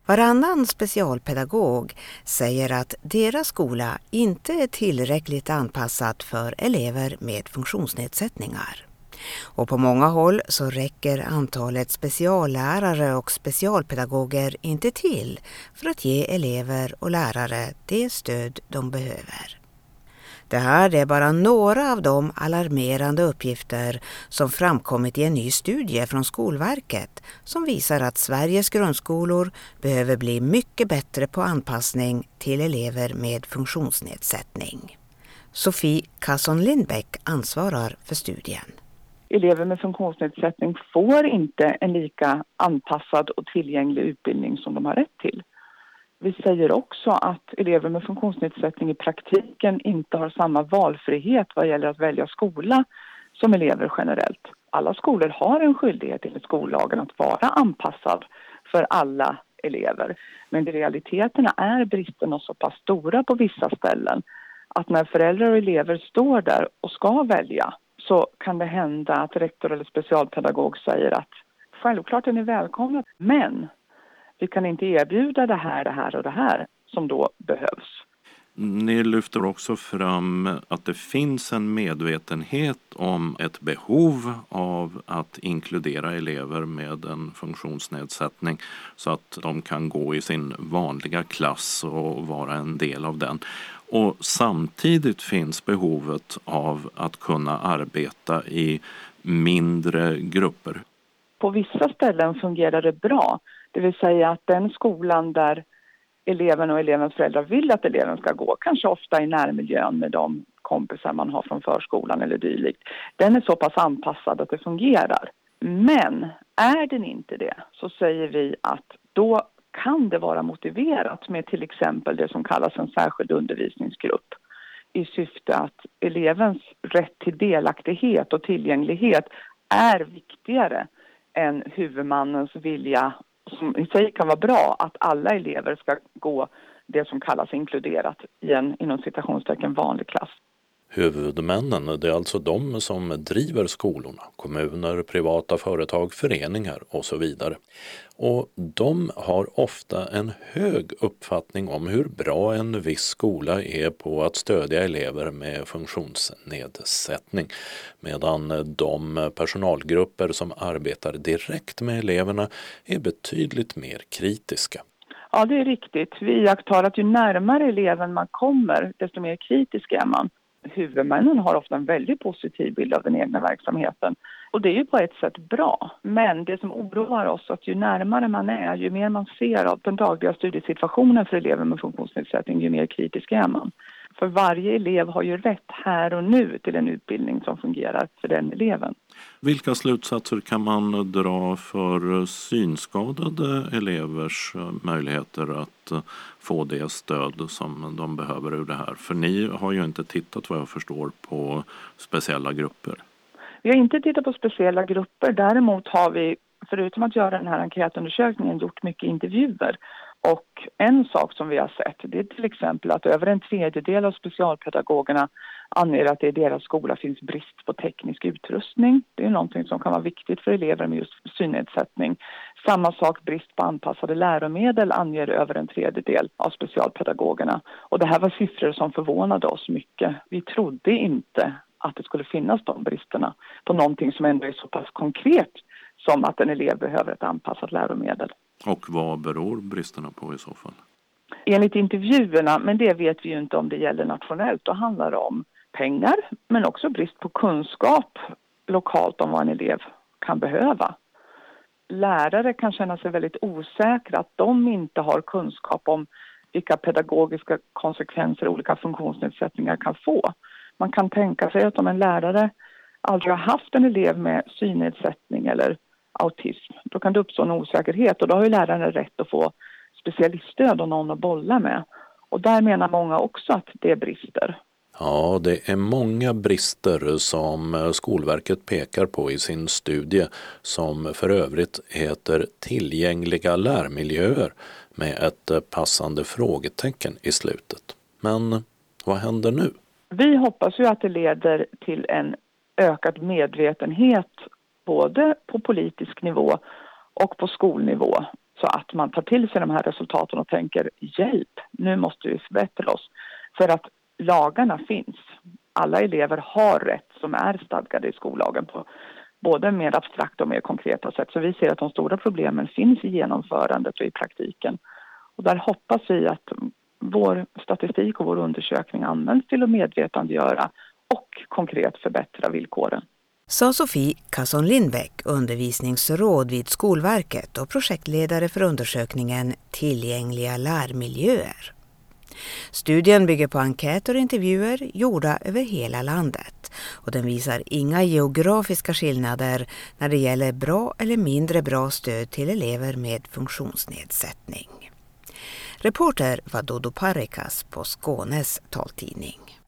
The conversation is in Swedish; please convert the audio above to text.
Varannan specialpedagog säger att deras skola inte är tillräckligt anpassad för elever med funktionsnedsättningar. Och på många håll så räcker antalet speciallärare och specialpedagoger inte till för att ge elever och lärare det stöd de behöver. Det här är bara några av de alarmerande uppgifter som framkommit i en ny studie från Skolverket som visar att Sveriges grundskolor behöver bli mycket bättre på anpassning till elever med funktionsnedsättning. Sofie Kasson-Lindbäck ansvarar för studien. Elever med funktionsnedsättning får inte en lika anpassad och tillgänglig utbildning som de har rätt till. Vi säger också att elever med funktionsnedsättning i praktiken inte har samma valfrihet vad gäller att välja skola som elever generellt. Alla skolor har en skyldighet enligt skollagen att vara anpassad för alla elever. Men i realiteterna är bristerna så pass stora på vissa ställen att när föräldrar och elever står där och ska välja så kan det hända att rektor eller specialpedagog säger att självklart är ni välkomna, men vi kan inte erbjuda det här och det här som då behövs. Ni lyfter också fram att det finns en medvetenhet om ett behov av att inkludera elever med en funktionsnedsättning så att de kan gå i sin vanliga klass och vara en del av den. Och samtidigt finns behovet av att kunna arbeta i mindre grupper. På vissa ställen fungerar det bra. Det vill säga att den skolan där eleven och elevens föräldrar vill att eleven ska gå, kanske ofta i närmiljön med de kompisar man har från förskolan eller dylikt, den är så pass anpassad att det fungerar. Men är den inte det så säger vi att då kan det vara motiverat med till exempel det som kallas en särskild undervisningsgrupp i syfte att elevens rätt till delaktighet och tillgänglighet är viktigare än huvudmannens vilja, som i sig kan vara bra, att alla elever ska gå det som kallas inkluderat i en inom citationstecken vanlig klass. Huvudmännen, det är alltså de som driver skolorna, kommuner, privata företag, föreningar och så vidare. Och de har ofta en hög uppfattning om hur bra en viss skola är på att stödja elever med funktionsnedsättning, medan de personalgrupper som arbetar direkt med eleverna är betydligt mer kritiska. Ja, det är riktigt. Vi iakttar att ju närmare eleven man kommer, desto mer kritisk är man. Huvudmännen har ofta en väldigt positiv bild av den egna verksamheten. Och det är ju på ett sätt bra. Men det som oroar oss är att ju närmare man är, ju mer man ser av den dagliga studiesituationen för elever med funktionsnedsättning, ju mer kritisk är man. För varje elev har ju rätt här och nu till en utbildning som fungerar för den eleven. Vilka slutsatser kan man dra för synskadade elevers möjligheter att få det stöd som de behöver ur det här? För ni har ju inte tittat, vad jag förstår, på speciella grupper. Vi har inte tittat på speciella grupper. Däremot har vi, förutom att göra den här enkätundersökningen, gjort mycket intervjuer. Och en sak som vi har sett, det är till exempel att över en tredjedel av specialpedagogerna anger att det i deras skola finns brist på teknisk utrustning. Det är någonting som kan vara viktigt för elever med just synnedsättning. Samma sak, brist på anpassade läromedel anger över en tredjedel av specialpedagogerna. Och det här var siffror som förvånade oss mycket. Vi trodde inte att det skulle finnas de bristerna på någonting som ändå är så pass konkret som att en elev behöver ett anpassat läromedel. Och vad beror bristerna på i så fall? Enligt intervjuerna, men det vet vi ju inte om det gäller nationellt, då handlar det om pengar men också brist på kunskap lokalt om vad en elev kan behöva. Lärare kan känna sig väldigt osäkra att de inte har kunskap om vilka pedagogiska konsekvenser olika funktionsnedsättningar kan få. Man kan tänka sig att om en lärare aldrig har haft en elev med synnedsättning eller autism, då kan det uppstå en osäkerhet och då har ju läraren rätt att få specialiststöd och någon att bolla med. Och där menar många också att det är brister. Ja, det är många brister som Skolverket pekar på i sin studie som för övrigt heter Tillgängliga lärmiljöer med ett passande frågetecken i slutet. Men vad händer nu? Vi hoppas ju att det leder till en ökad medvetenhet både på politisk nivå och på skolnivå så också att man tar till sig de här resultaten och tänker hjälp, nu måste vi förbättra oss. För att lagarna finns. Alla elever har rätt som är stadgade i skollagen på både mer abstrakta och mer konkreta sätt. Så vi ser att de stora problemen finns i genomförandet och i praktiken. Och där hoppas vi att vår statistik och vår undersökning används till att medvetandegöra och konkret förbättra villkoren. Sa Sofie Kasson Lindbäck, undervisningsråd vid Skolverket och projektledare för undersökningen Tillgängliga lärmiljöer. Studien bygger på enkäter och intervjuer gjorda över hela landet och den visar inga geografiska skillnader när det gäller bra eller mindre bra stöd till elever med funktionsnedsättning. Reporter var Dodo Parikas på Skånes taltidning.